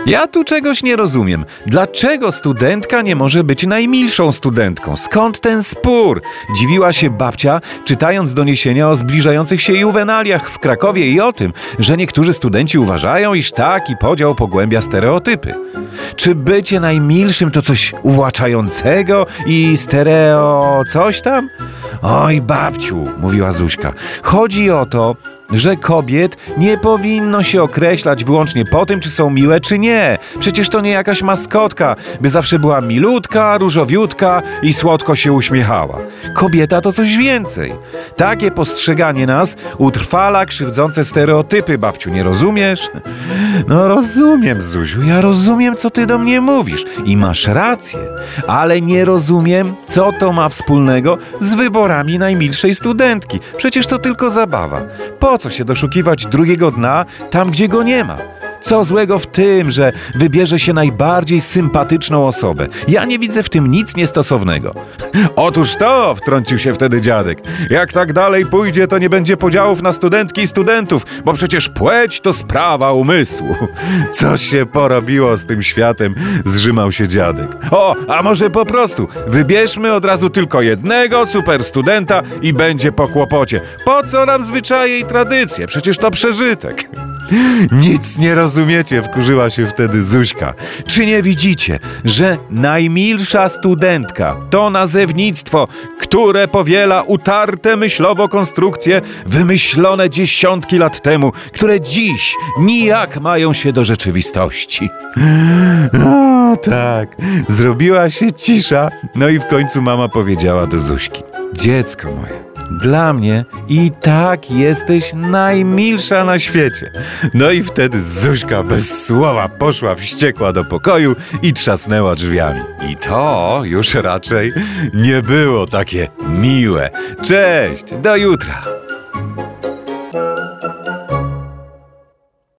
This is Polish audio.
Ja tu czegoś nie rozumiem. Dlaczego studentka nie może być najmilszą studentką? Skąd ten spór? Dziwiła się babcia, czytając doniesienia o zbliżających się juwenaliach w Krakowie i o tym, że niektórzy studenci uważają, iż taki podział pogłębia stereotypy. Czy bycie najmilszym to coś uwłaczającego i coś tam? Oj, babciu, mówiła Zuśka, chodzi o to, że kobiet nie powinno się określać wyłącznie po tym, czy są miłe, czy nie. Przecież to nie jakaś maskotka, by zawsze była milutka, różowiutka i słodko się uśmiechała. Kobieta to coś więcej. Takie postrzeganie nas utrwala krzywdzące stereotypy, babciu, nie rozumiesz? No rozumiem, Zuziu, ja rozumiem, co ty do mnie mówisz i masz rację, ale nie rozumiem, co to ma wspólnego z wyborami najmilszej studentki. Przecież to tylko zabawa. Po co się doszukiwać drugiego dna tam, gdzie go nie ma? Co złego w tym, że wybierze się najbardziej sympatyczną osobę? Ja nie widzę w tym nic niestosownego. Otóż to, wtrącił się wtedy dziadek. Jak tak dalej pójdzie, to nie będzie podziałów na studentki i studentów, bo przecież płeć to sprawa umysłu. Co się porobiło z tym światem? Zżymał się dziadek. O, a może po prostu wybierzmy od razu tylko jednego super studenta i będzie po kłopocie. Po co nam zwyczaje i tradycje? Przecież to przeżytek. Nic nie rozumiecie, wkurzyła się wtedy Zuśka. Czy nie widzicie, że najmilsza studentka to nazewnictwo, które powiela utarte myślowo konstrukcje wymyślone dziesiątki lat temu, które dziś nijak mają się do rzeczywistości? O tak, zrobiła się cisza, no i w końcu mama powiedziała do Zuśki. Dziecko moje, dla mnie i tak jesteś najmilsza na świecie. No i wtedy Zuśka bez słowa poszła wściekła do pokoju i trzasnęła drzwiami. I to już raczej nie było takie miłe. Cześć, do jutra.